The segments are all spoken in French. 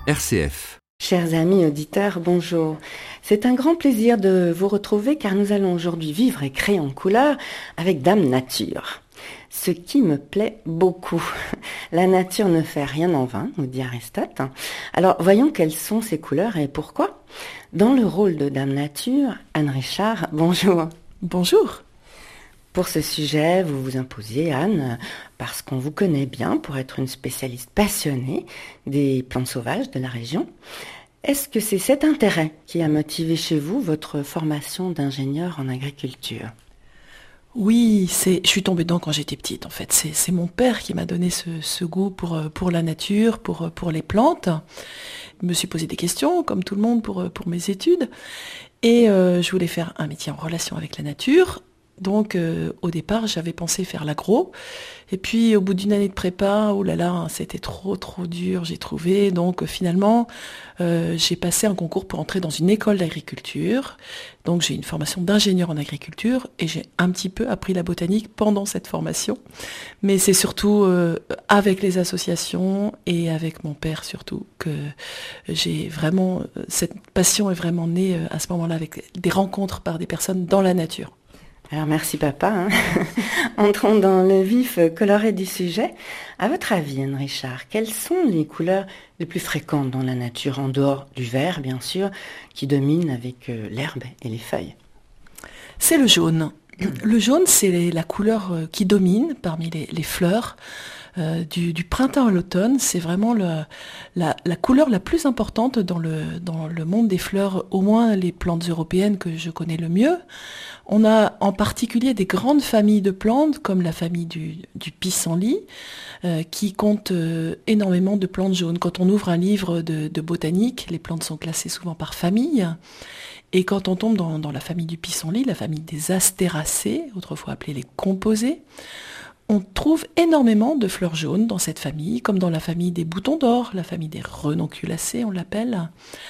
RCF. Chers amis auditeurs, bonjour. C'est un grand plaisir de vous retrouver car nous allons aujourd'hui vivre et créer en couleur avec Dame Nature. Ce qui me plaît beaucoup. La nature ne fait rien en vain, nous dit Aristote. Alors voyons quelles sont ces couleurs et pourquoi. Dans le rôle de Dame Nature, Anne Richard, bonjour. Bonjour. Pour ce sujet, vous vous imposiez, Anne, parce qu'on vous connaît bien pour être une spécialiste passionnée des plantes sauvages de la région. Est-ce que c'est cet intérêt qui a motivé chez vous votre formation d'ingénieur en agriculture ? Oui, je suis tombée dedans quand j'étais petite en fait. C'est mon père qui m'a donné ce goût pour la nature, pour les plantes. Je me suis posé des questions, comme tout le monde, pour mes études. Et je voulais faire un métier en relation avec la nature. Donc au départ, j'avais pensé faire l'agro. Et puis au bout d'une année de prépa, oh là là, c'était trop dur, j'ai trouvé. Donc finalement, j'ai passé un concours pour entrer dans une école d'agriculture. Donc j'ai une formation d'ingénieur en agriculture et j'ai un petit peu appris la botanique pendant cette formation. Mais c'est surtout avec les associations et avec mon père surtout que j'ai vraiment, cette passion est vraiment née à ce moment-là avec des rencontres par des personnes dans la nature. Alors merci papa. Entrons dans le vif coloré du sujet. À votre avis, Anne Richard, quelles sont les couleurs les plus fréquentes dans la nature, en dehors du vert bien sûr, qui domine avec l'herbe et les feuilles ? C'est le jaune. Le jaune, c'est la couleur qui domine parmi les fleurs. Du printemps à l'automne, c'est vraiment la couleur la plus importante dans le monde des fleurs, au moins les plantes européennes que je connais le mieux. On a en particulier des grandes familles de plantes, comme la famille du pissenlit, qui compte énormément de plantes jaunes. Quand on ouvre un livre de botanique, les plantes sont classées souvent par famille. Et quand on tombe dans la famille du pissenlit, la famille des astéracées, autrefois appelées les composées, on trouve énormément de fleurs jaunes dans cette famille, comme dans la famille des boutons d'or, la famille des renonculacées, on l'appelle.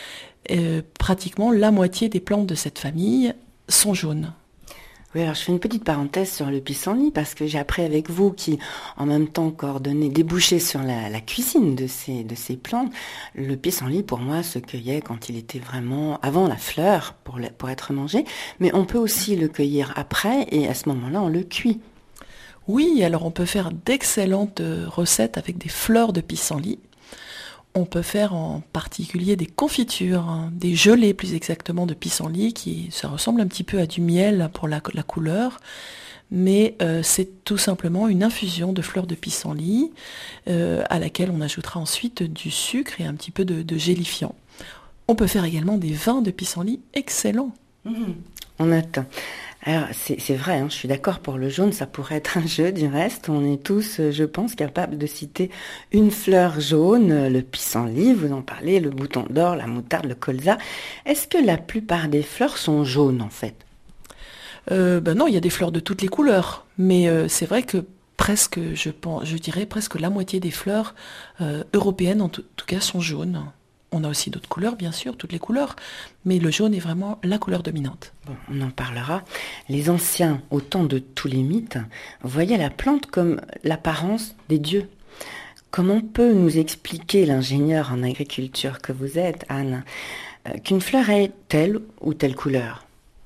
Pratiquement la moitié des plantes de cette famille sont jaunes. Oui, alors je fais une petite parenthèse sur le pissenlit parce que j'ai appris avec vous qui, en même temps, coordonnait, débouchait sur la cuisine de ces plantes. Le pissenlit, pour moi, se cueillait quand il était vraiment avant la fleur pour être mangé, mais on peut aussi le cueillir après et à ce moment-là, on le cuit. Oui, alors on peut faire d'excellentes recettes avec des fleurs de pissenlit. On peut faire en particulier des confitures, des gelées plus exactement de pissenlit, ça ressemble un petit peu à du miel pour la couleur, mais c'est tout simplement une infusion de fleurs de pissenlit à laquelle on ajoutera ensuite du sucre et un petit peu de gélifiant. On peut faire également des vins de pissenlit excellents. On attend. Alors, c'est vrai, je suis d'accord pour le jaune, ça pourrait être un jeu du reste. On est tous, je pense, capables de citer une fleur jaune, le pissenlit, vous en parlez, le bouton d'or, la moutarde, le colza. Est-ce que la plupart des fleurs sont jaunes, en fait ? Non, il y a des fleurs de toutes les couleurs, mais c'est vrai que presque, je dirais presque la moitié des fleurs européennes, en tout cas, sont jaunes. On a aussi d'autres couleurs, bien sûr, toutes les couleurs, mais le jaune est vraiment la couleur dominante. Bon, on en parlera. Les anciens, au temps de tous les mythes, voyaient la plante comme l'apparence des dieux. Comment peut nous expliquer l'ingénieur en agriculture que vous êtes, Anne, qu'une fleur ait telle ou telle couleur ?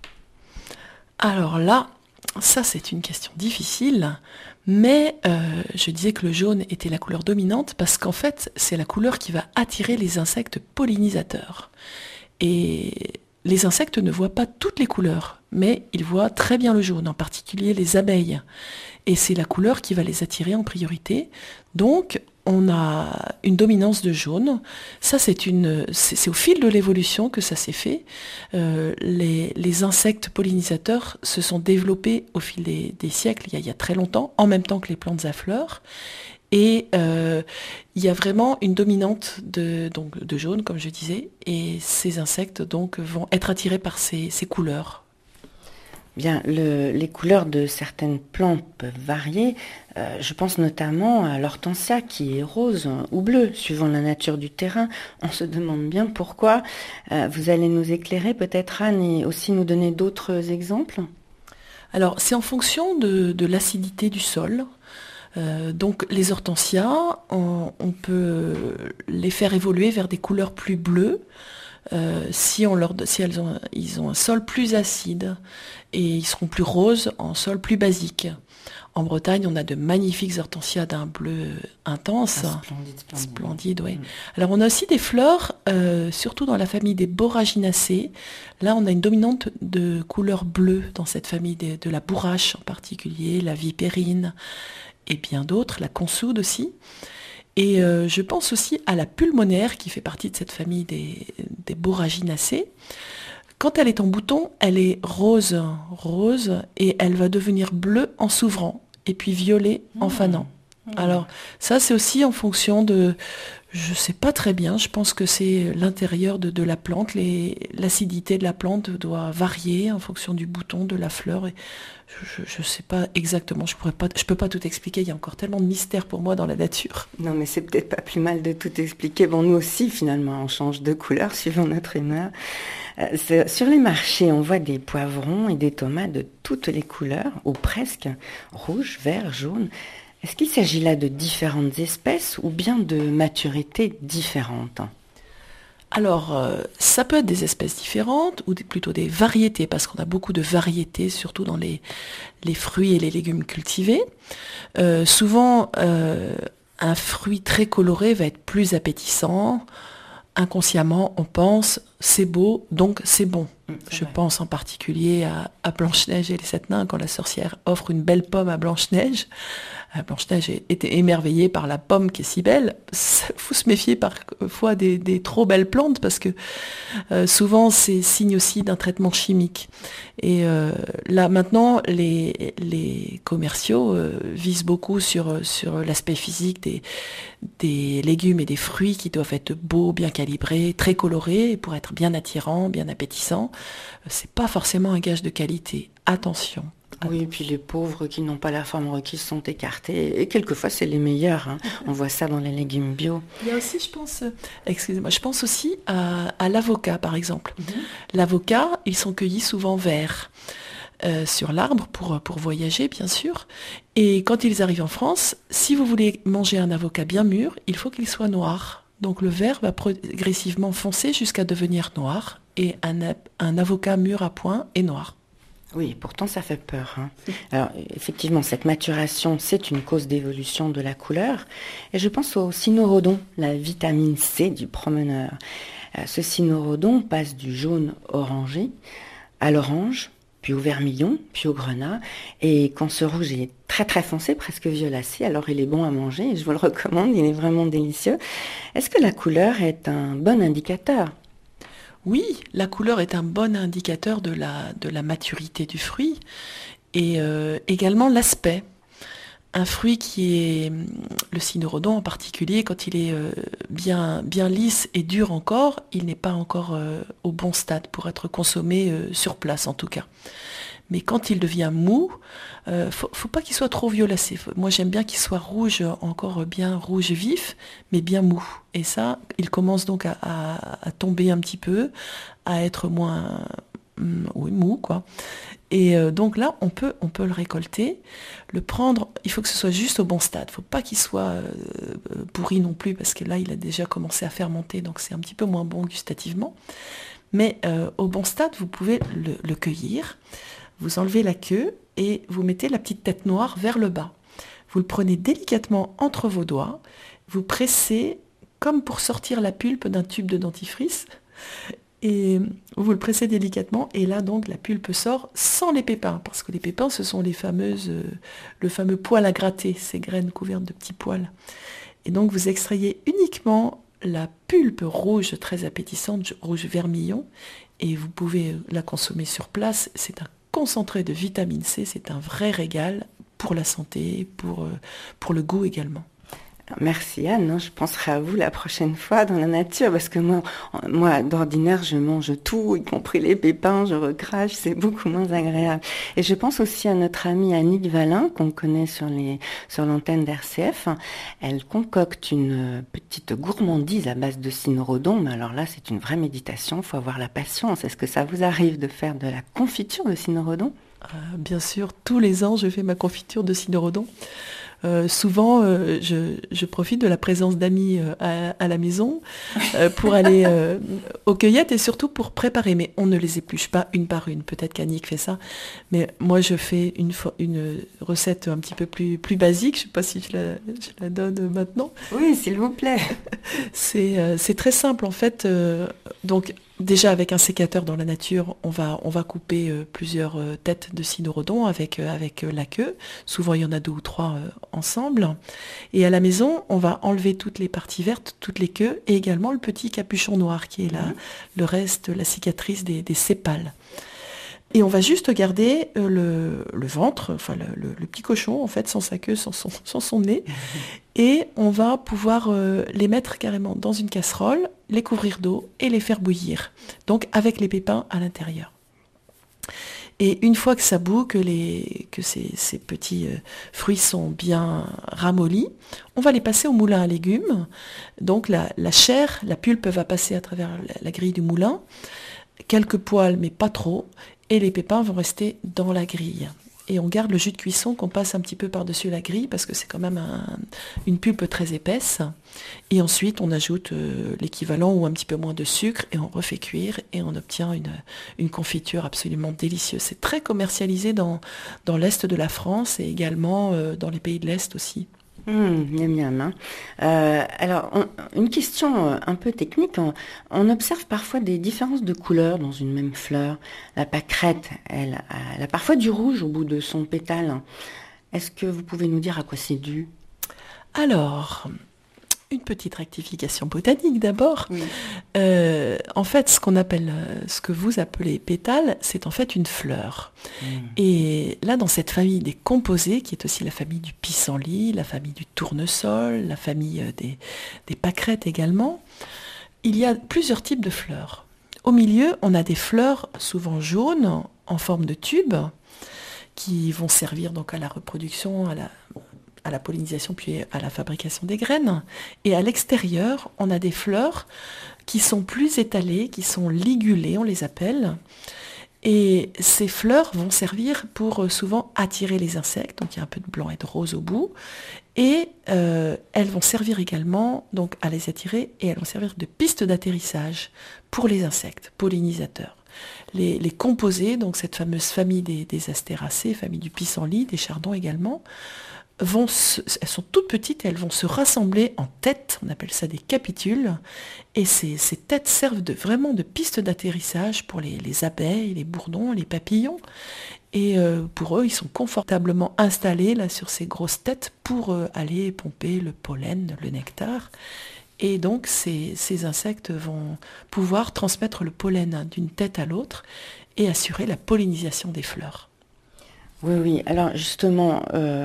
Alors là, ça c'est une question difficile, mais je disais que le jaune était la couleur dominante parce qu'en fait, c'est la couleur qui va attirer les insectes pollinisateurs. Et les insectes ne voient pas toutes les couleurs, mais ils voient très bien le jaune, en particulier les abeilles. Et c'est la couleur qui va les attirer en priorité. Donc, on a une dominance de jaune. Ça, c'est au fil de l'évolution que ça s'est fait. Les insectes pollinisateurs se sont développés au fil des siècles, il y a très longtemps, en même temps que les plantes à fleurs. Et il y a vraiment une dominante de jaune, comme je disais, et ces insectes donc vont être attirés par ces couleurs. Bien, les couleurs de certaines plantes peuvent varier. Je pense notamment à l'hortensia qui est rose ou bleu, suivant la nature du terrain. On se demande bien pourquoi. Vous allez nous éclairer peut-être, Anne, et aussi nous donner d'autres exemples ? Alors, c'est en fonction de l'acidité du sol. Donc les hortensias, on peut les faire évoluer vers des couleurs plus bleues si ils ont un sol plus acide et ils seront plus roses en sol plus basique. En Bretagne, on a de magnifiques hortensias d'un bleu intense. Splendide, oui. Alors on a aussi des fleurs, surtout dans la famille des Borraginacées. Là, on a une dominante de couleur bleue dans cette famille de la bourrache en particulier, la vipérine et bien d'autres, la consoude aussi. Et je pense aussi à la pulmonaire qui fait partie de cette famille des Borraginacées. Quand elle est en bouton, elle est rose, et elle va devenir bleue en s'ouvrant, et puis violet en fanant. Alors ça, c'est aussi en fonction de, je sais pas très bien, je pense que c'est l'intérieur de la plante, l'acidité de la plante doit varier en fonction du bouton, de la fleur, et je sais pas exactement, je peux pas tout expliquer, il y a encore tellement de mystères pour moi dans la nature. Non, mais c'est peut-être pas plus mal de tout expliquer. Bon, nous aussi, finalement, on change de couleur suivant notre humeur. Sur les marchés, on voit des poivrons et des tomates de toutes les couleurs, ou presque, rouge, vert, jaune. Est-ce qu'il s'agit là de différentes espèces ou bien de maturités différentes? Alors, ça peut être des espèces différentes ou plutôt des variétés, parce qu'on a beaucoup de variétés, surtout dans les fruits et les légumes cultivés. Souvent, un fruit très coloré va être plus appétissant. Inconsciemment, on pense c'est beau, donc c'est bon. Je pense en particulier à Blanche-Neige et les 7 nains, quand la sorcière offre une belle pomme à Blanche-Neige. Blanche-Neige était émerveillée par la pomme qui est si belle. Il faut se méfier parfois des trop belles plantes, parce que souvent c'est signe aussi d'un traitement chimique. Et là maintenant, les commerciaux visent beaucoup sur l'aspect physique des légumes et des fruits qui doivent être beaux, bien calibrés, très colorés, pour être bien attirants, bien appétissants. C'est pas forcément un gage de qualité. Attention. Oui, et puis les pauvres qui n'ont pas la forme requise sont écartés. Et quelquefois, c'est les meilleurs. On voit ça dans les légumes bio. Il y a aussi, je pense aussi à l'avocat, par exemple. L'avocat, ils sont cueillis souvent verts sur l'arbre pour voyager, bien sûr. Et quand ils arrivent en France, si vous voulez manger un avocat bien mûr, il faut qu'il soit noir. Donc le vert va progressivement foncer jusqu'à devenir noir. Et un avocat mûr à point est noir. Oui, pourtant ça fait peur. Alors effectivement, cette maturation, c'est une cause d'évolution de la couleur. Et je pense au cynorrhodon, la vitamine C du promeneur. Ce cynorrhodon passe du jaune orangé à l'orange, puis au vermillon, puis au grenat. Et quand ce rouge est très très foncé, presque violacé, alors il est bon à manger. Et je vous le recommande, il est vraiment délicieux. Est-ce que la couleur est un bon indicateur ? Oui, la couleur est un bon indicateur de la maturité du fruit, et également l'aspect. Un fruit qui est, le cynorrhodon en particulier, quand il est bien lisse et dur encore, il n'est pas encore au bon stade pour être consommé sur place en tout cas. Mais quand il devient mou, faut pas qu'il soit trop violacé. Moi j'aime bien qu'il soit rouge, encore bien rouge vif, mais bien mou. Et ça, il commence donc à tomber un petit peu, à être moins mou, quoi. Et donc là, on peut le récolter, le prendre. Il faut que ce soit juste au bon stade. Faut pas qu'il soit pourri non plus, parce que là, il a déjà commencé à fermenter, donc c'est un petit peu moins bon gustativement. Mais au bon stade, vous pouvez le cueillir. Vous enlevez la queue et vous mettez la petite tête noire vers le bas. Vous le prenez délicatement entre vos doigts. Vous pressez comme pour sortir la pulpe d'un tube de dentifrice. Et vous le pressez délicatement. Et là, donc, la pulpe sort sans les pépins. Parce que les pépins, ce sont le fameux poil à gratter, ces graines couvertes de petits poils. Et donc, vous extrayez uniquement la pulpe rouge, très appétissante, rouge vermillon. Et vous pouvez la consommer sur place. C'est un concentré de vitamine C, c'est un vrai régal pour la santé, pour le goût également. Merci Anne, je penserai à vous la prochaine fois dans la nature, parce que moi d'ordinaire je mange tout, y compris les pépins, je recrache, c'est beaucoup moins agréable. Et je pense aussi à notre amie Annick Valin, qu'on connaît sur l'antenne d'RCF. Elle concocte une petite gourmandise à base de cynorrhodon, mais alors là c'est une vraie méditation, il faut avoir la patience. Est-ce que ça vous arrive de faire de la confiture de cynorrhodon ? Bien sûr, tous les ans je fais ma confiture de cynorrhodon. Souvent, je profite de la présence d'amis à la maison pour aller aux cueillettes et surtout pour préparer. Mais on ne les épluche pas une par une. Peut-être qu'Annick fait ça. Mais moi, je fais une recette un petit peu plus basique. Je ne sais pas si je la donne maintenant. Oui, s'il vous plaît. C'est très simple en fait. Donc déjà avec un sécateur dans la nature, on va couper plusieurs têtes de cynorhodon avec la queue. Souvent il y en a 2 ou 3 ensemble. Et à la maison, on va enlever toutes les parties vertes, toutes les queues et également le petit capuchon noir qui est là, le reste, la cicatrice des sépales. Et on va juste garder le ventre, enfin le petit cochon en fait, sans sa queue, sans son nez. Et on va pouvoir les mettre carrément dans une casserole, les couvrir d'eau et les faire bouillir. Donc avec les pépins à l'intérieur. Et une fois que ça bout, que ces petits fruits sont bien ramollis, on va les passer au moulin à légumes. Donc la chair, la pulpe va passer à travers la grille du moulin. Quelques poils, mais pas trop. Et les pépins vont rester dans la grille. Et on garde le jus de cuisson qu'on passe un petit peu par-dessus la grille parce que c'est quand même une pulpe très épaisse. Et ensuite, on ajoute l'équivalent ou un petit peu moins de sucre et on refait cuire et on obtient une confiture absolument délicieuse. C'est très commercialisé dans l'Est de la France et également dans les pays de l'Est aussi. Miam miam, hein. Alors, une question un peu technique. On observe parfois des différences de couleur dans une même fleur. La pâquerette, elle a parfois du rouge au bout de son pétale. Est-ce que vous pouvez nous dire à quoi c'est dû? Alors, une petite rectification botanique d'abord. Oui. En fait, ce que vous appelez pétale, c'est en fait une fleur. Et là, dans cette famille des composés, qui est aussi la famille du pissenlit, la famille du tournesol, la famille des pâquerettes également, il y a plusieurs types de fleurs. Au milieu, on a des fleurs souvent jaunes, en forme de tube, qui vont servir donc à la reproduction, à la pollinisation puis à la fabrication des graines. Et à l'extérieur, on a des fleurs qui sont plus étalées, qui sont ligulées, on les appelle. Et ces fleurs vont servir pour souvent attirer les insectes, donc il y a un peu de blanc et de rose au bout. Et elles vont servir également donc, à les attirer et elles vont servir de piste d'atterrissage pour les insectes, pollinisateurs. Les composés, donc cette fameuse famille des astéracées, famille du pissenlit, des chardons également, elles sont toutes petites et elles vont se rassembler en têtes, on appelle ça des capitules, et ces têtes servent vraiment de piste d'atterrissage pour les abeilles, les bourdons, les papillons, et pour eux, ils sont confortablement installés là sur ces grosses têtes pour aller pomper le pollen, le nectar, et donc ces insectes vont pouvoir transmettre le pollen d'une tête à l'autre et assurer la pollinisation des fleurs. Oui. Alors justement,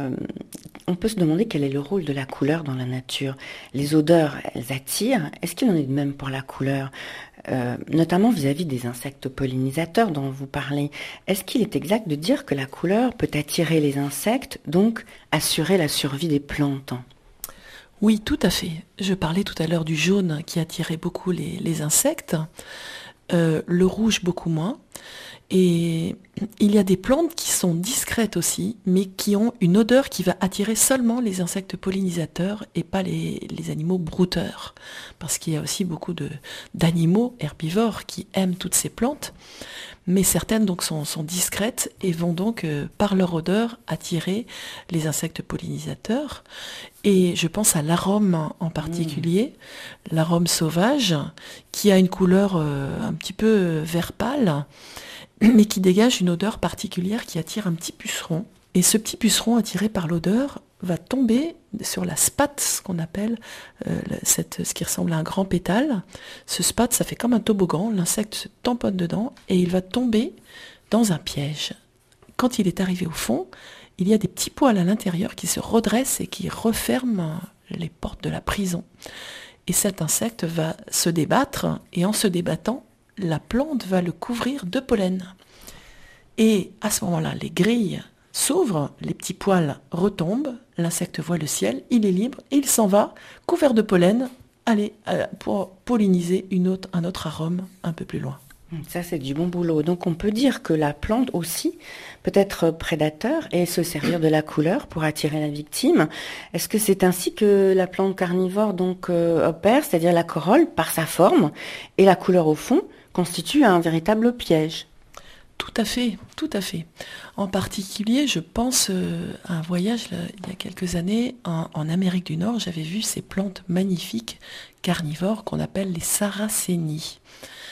on peut se demander quel est le rôle de la couleur dans la nature. Les odeurs, elles attirent. Est-ce qu'il en est de même pour la couleur, notamment vis-à-vis des insectes pollinisateurs dont vous parlez? Est-ce qu'il est exact de dire que la couleur peut attirer les insectes, donc assurer la survie des plantes? Oui, tout à fait. Je parlais tout à l'heure du jaune qui attirait beaucoup les insectes, le rouge beaucoup moins. Et il y a des plantes qui sont discrètes aussi, mais qui ont une odeur qui va attirer seulement les insectes pollinisateurs et pas les animaux brouteurs. Parce qu'il y a aussi beaucoup d'animaux herbivores qui aiment toutes ces plantes, mais certaines donc sont discrètes et vont donc, par leur odeur, attirer les insectes pollinisateurs. Et je pense à l'arôme en particulier, l'arôme sauvage, qui a une couleur un petit peu vert pâle, mais qui dégage une odeur particulière qui attire un petit puceron. Et ce petit puceron attiré par l'odeur va tomber sur la spathe, ce qu'on appelle ce qui ressemble à un grand pétale. Ce spathe, ça fait comme un toboggan, l'insecte se tamponne dedans et il va tomber dans un piège. Quand il est arrivé au fond, il y a des petits poils à l'intérieur qui se redressent et qui referment les portes de la prison. Et cet insecte va se débattre et en se débattant, la plante va le couvrir de pollen. Et à ce moment-là, les grilles s'ouvrent, les petits poils retombent, l'insecte voit le ciel, il est libre, et il s'en va, couvert de pollen, pour polliniser un autre arôme un peu plus loin. Ça, c'est du bon boulot. Donc, on peut dire que la plante aussi peut être prédateur et se servir de la couleur pour attirer la victime. Est-ce que c'est ainsi que la plante carnivore donc opère, c'est-à-dire la corolle, par sa forme et la couleur au fond, constitue un véritable piège? Tout à fait, tout à fait. En particulier, je pense à un voyage là, il y a quelques années en Amérique du Nord. J'avais vu ces plantes magnifiques carnivores qu'on appelle les sarracénies.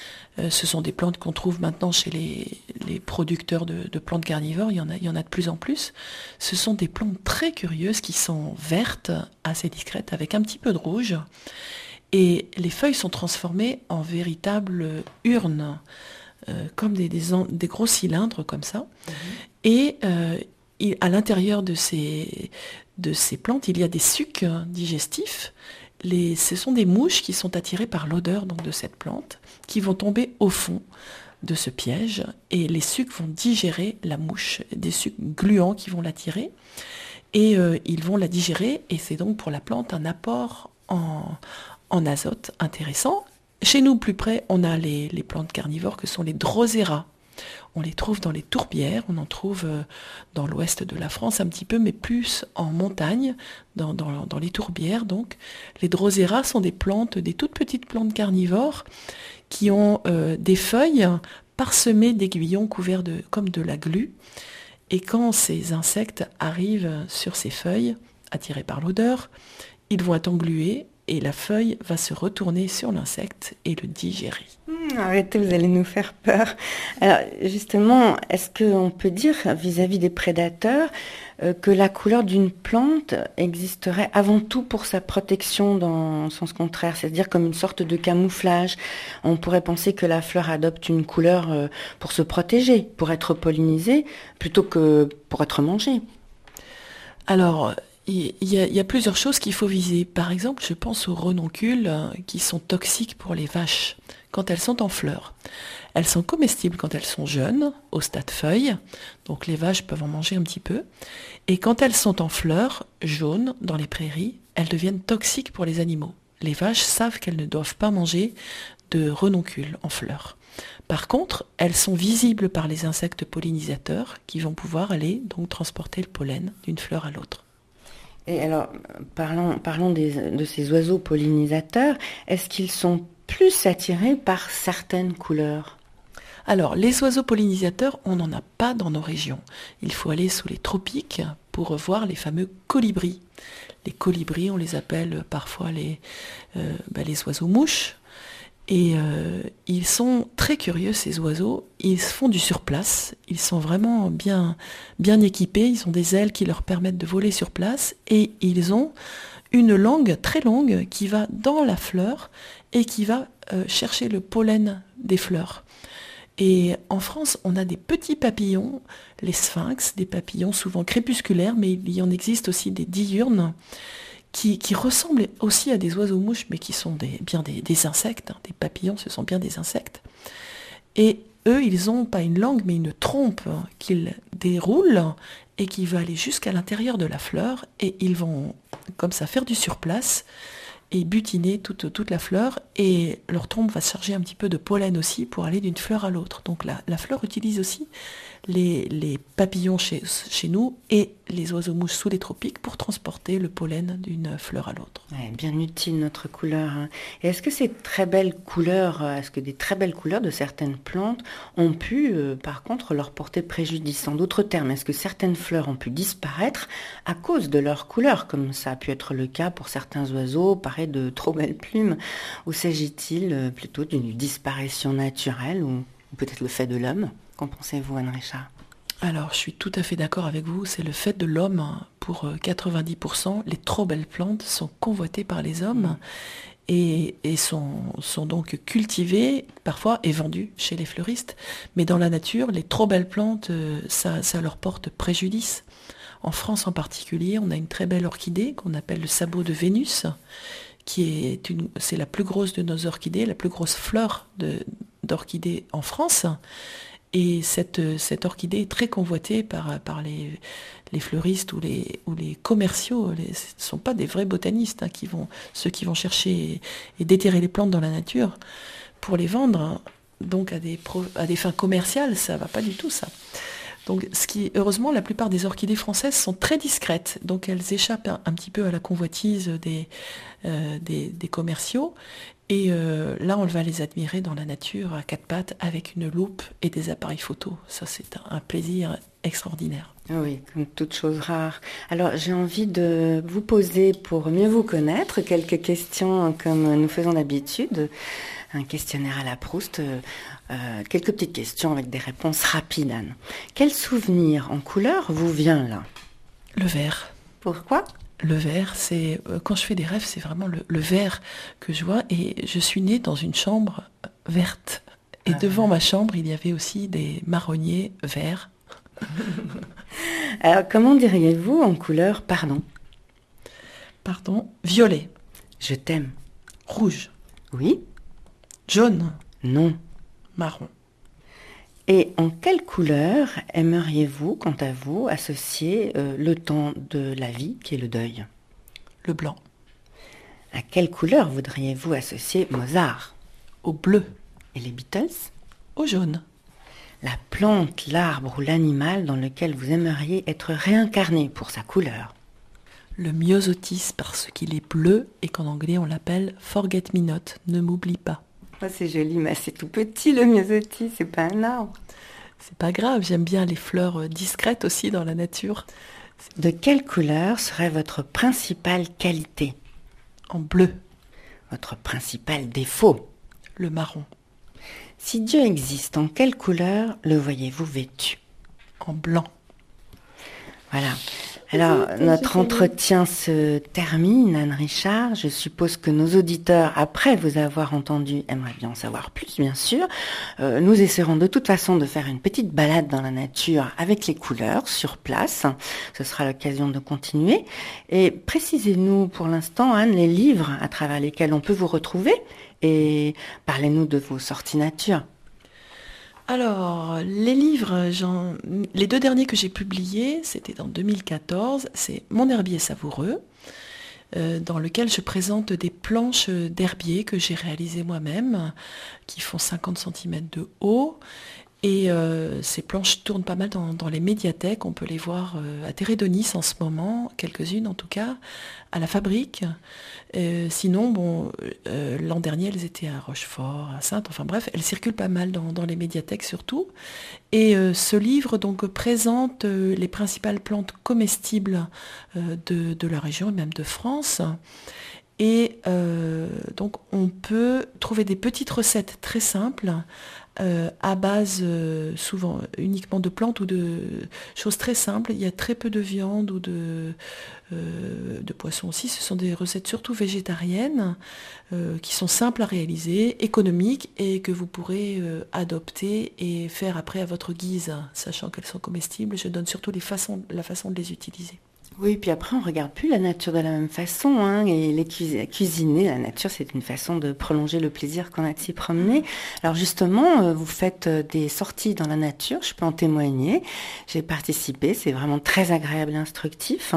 Ce sont des plantes qu'on trouve maintenant chez les producteurs de plantes carnivores. Il y en a de plus en plus. Ce sont des plantes très curieuses qui sont vertes, assez discrètes, avec un petit peu de rouge. Et les feuilles sont transformées en véritables urnes, comme des gros cylindres comme ça. Mmh. Et à l'intérieur de ces plantes, il y a des sucs digestifs. Ce sont des mouches qui sont attirées par l'odeur donc, de cette plante, qui vont tomber au fond de ce piège, et les sucs vont digérer la mouche, des sucs gluants qui vont l'attirer, et ils vont la digérer, et c'est donc pour la plante un apport en azote intéressant. Chez nous, plus près, on a les plantes carnivores que sont les Drosera. On les trouve dans les tourbières, on en trouve dans l'ouest de la France un petit peu, mais plus en montagne, dans les tourbières. Donc, les Drosera sont des plantes, des toutes petites plantes carnivores qui ont des feuilles parsemées d'aiguillons couverts comme de la glu. Et quand ces insectes arrivent sur ces feuilles, attirés par l'odeur, ils vont être englués et la feuille va se retourner sur l'insecte et le digérer. Arrêtez, vous allez nous faire peur. Alors justement, est-ce qu'on peut dire vis-à-vis des prédateurs que la couleur d'une plante existerait avant tout pour sa protection dans le sens contraire, c'est-à-dire comme une sorte de camouflage? On pourrait penser que la fleur adopte une couleur pour se protéger, pour être pollinisée, plutôt que pour être mangée. Alors, il y a plusieurs choses qu'il faut viser. Par exemple, je pense aux renoncules qui sont toxiques pour les vaches quand elles sont en fleurs. Elles sont comestibles quand elles sont jeunes, au stade feuille, donc les vaches peuvent en manger un petit peu. Et quand elles sont en fleurs, jaunes, dans les prairies, elles deviennent toxiques pour les animaux. Les vaches savent qu'elles ne doivent pas manger de renoncules en fleurs. Par contre, elles sont visibles par les insectes pollinisateurs qui vont pouvoir aller donc transporter le pollen d'une fleur à l'autre. Et alors, parlons de ces oiseaux pollinisateurs. Est-ce qu'ils sont plus attirés par certaines couleurs? Alors, les oiseaux pollinisateurs, on n'en a pas dans nos régions. Il faut aller sous les tropiques pour voir les fameux colibris. Les colibris, on les appelle parfois les oiseaux-mouches. Et ils sont très curieux, ces oiseaux. Ils font du surplace. Ils sont vraiment bien équipés. Ils ont des ailes qui leur permettent de voler sur place. Et ils ont une langue très longue qui va dans la fleur et qui va chercher le pollen des fleurs. Et en France, on a des petits papillons, les sphinx, des papillons souvent crépusculaires, mais il y en existe aussi des diurnes, qui ressemblent aussi à des oiseaux-mouches, mais qui sont des insectes. Des papillons, ce sont bien des insectes. Et eux, ils n'ont pas une langue, mais une trompe qu'ils déroulent et qui va aller jusqu'à l'intérieur de la fleur. Et ils vont, comme ça, faire du surplace et butiner toute la fleur. Et leur trompe va se charger un petit peu de pollen aussi pour aller d'une fleur à l'autre. Donc la fleur utilise aussi les papillons chez nous et les oiseaux-mouches sous les tropiques pour transporter le pollen d'une fleur à l'autre. Ouais, bien utile notre couleur. Et est-ce que des très belles couleurs de certaines plantes ont pu, par contre, leur porter préjudice? En d'autres termes, est-ce que certaines fleurs ont pu disparaître à cause de leur couleur, comme ça a pu être le cas pour certains oiseaux, parés de trop belles plumes? Ou s'agit-il plutôt d'une disparition naturelle ou peut-être le fait de l'homme? Qu'en pensez-vous, Anne Richard? Alors, je suis tout à fait d'accord avec vous, c'est le fait de l'homme. Pour 90%, les trop belles plantes sont convoitées par les hommes et sont donc cultivées parfois et vendues chez les fleuristes. Mais dans la nature, les trop belles plantes, ça leur porte préjudice. En France en particulier, on a une très belle orchidée qu'on appelle le sabot de Vénus, c'est la plus grosse de nos orchidées, la plus grosse fleur d'orchidée en France. Et cette orchidée est très convoitée par les fleuristes ou les commerciaux. Ce ne sont pas des vrais botanistes, ceux qui vont chercher et déterrer les plantes dans la nature pour les vendre. donc à des fins commerciales, ça va pas du tout ça. Donc, heureusement, la plupart des orchidées françaises sont très discrètes, donc elles échappent un petit peu à la convoitise des commerciaux. Et là, on va les admirer dans la nature à quatre pattes avec une loupe et des appareils photo. Ça, c'est un plaisir extraordinaire. Oui, comme toute chose rare. Alors, j'ai envie de vous poser, pour mieux vous connaître, quelques questions comme nous faisons d'habitude. Un questionnaire à la Proust. Quelques petites questions avec des réponses rapides, Anne. Quel souvenir en couleur vous vient là? Le vert. Pourquoi? Le vert, c'est quand je fais des rêves, c'est vraiment le vert que je vois. Et je suis née dans une chambre verte. Et devant ma chambre, il y avait aussi des marronniers verts. Alors, comment diriez-vous en couleur pardon? Pardon, violet. Je t'aime. Rouge. Oui? Jaune. Non. Marron. Et en quelle couleur aimeriez-vous, quant à vous, associer le temps de la vie qui est le deuil? Le blanc. À quelle couleur voudriez-vous associer Mozart? Au bleu. Et les Beatles? Au jaune. La plante, l'arbre ou l'animal dans lequel vous aimeriez être réincarné pour sa couleur? Le myosotis parce qu'il est bleu et qu'en anglais on l'appelle forget me not, ne m'oublie pas. Oh, c'est joli, mais c'est tout petit le myosotis, c'est pas un arbre. C'est pas grave, j'aime bien les fleurs discrètes aussi dans la nature. De quelle couleur serait votre principale qualité? En bleu. Votre principal défaut? Le marron. Si Dieu existe, en quelle couleur le voyez-vous vêtu? En blanc. Voilà. Alors, notre entretien se termine, Anne Richard. Je suppose que nos auditeurs, après vous avoir entendu, aimeraient bien en savoir plus, bien sûr. Nous essaierons de toute façon de faire une petite balade dans la nature avec les couleurs sur place. Ce sera l'occasion de continuer. Et précisez-nous pour l'instant, Anne, les livres à travers lesquels on peut vous retrouver et parlez-nous de vos sorties nature. Alors, les livres, les deux derniers que j'ai publiés, c'était en 2014, c'est Mon herbier savoureux, dans lequel je présente des planches d'herbier que j'ai réalisées moi-même, qui font 50 cm de haut. Et ces planches tournent pas mal dans les médiathèques. On peut les voir à Térédonis en ce moment, quelques-unes en tout cas, à la Fabrique. Sinon, l'an dernier, elles étaient à Rochefort, à Saintes. Enfin bref, elles circulent pas mal dans les médiathèques surtout. Et ce livre donc présente les principales plantes comestibles de la région et même de France. Et donc on peut trouver des petites recettes très simples à base souvent uniquement de plantes ou de choses très simples. Il y a très peu de viande ou de poisson aussi. Ce sont des recettes surtout végétariennes qui sont simples à réaliser, économiques et que vous pourrez adopter et faire après à votre guise, sachant qu'elles sont comestibles. Je donne surtout la façon de les utiliser. Oui, puis après, on ne regarde plus la nature de la même façon. Hein, et cuisiner, la nature, c'est une façon de prolonger le plaisir qu'on a de s'y promener. Alors justement, vous faites des sorties dans la nature, je peux en témoigner. J'ai participé, c'est vraiment très agréable et instructif.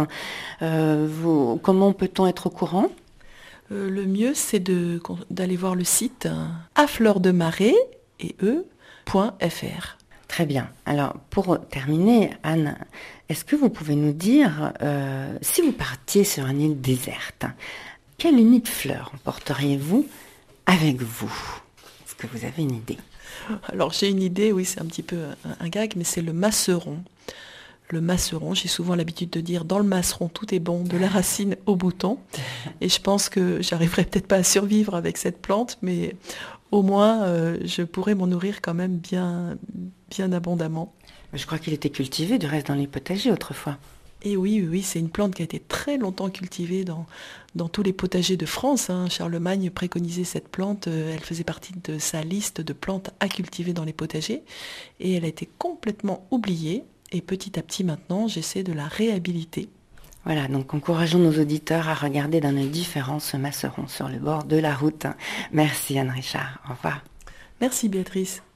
Comment peut-on être au courant? Le mieux, c'est d'aller voir le site afleurdemarais et e.fr. Très bien. Alors, pour terminer, Anne, est-ce que vous pouvez nous dire, si vous partiez sur une île déserte, quelle unique fleur emporteriez-vous avec vous? Est-ce que vous avez une idée? Alors, j'ai une idée, oui, c'est un petit peu un gag, mais c'est le masseron. Le masseron, j'ai souvent l'habitude de dire, dans le masseron, tout est bon, de la racine au bouton. Et je pense que j'arriverai peut-être pas à survivre avec cette plante, mais au moins, je pourrais m'en nourrir quand même bien abondamment. Je crois qu'il était cultivé, du reste, dans les potagers autrefois. Et oui, c'est une plante qui a été très longtemps cultivée dans tous les potagers de France. Hein. Charlemagne préconisait cette plante, elle faisait partie de sa liste de plantes à cultiver dans les potagers. Et elle a été complètement oubliée. Et petit à petit maintenant, j'essaie de la réhabiliter. Voilà, donc encourageons nos auditeurs à regarder d'un œil différent ce masseron sur le bord de la route. Merci Anne Richard, au revoir. Merci Béatrice.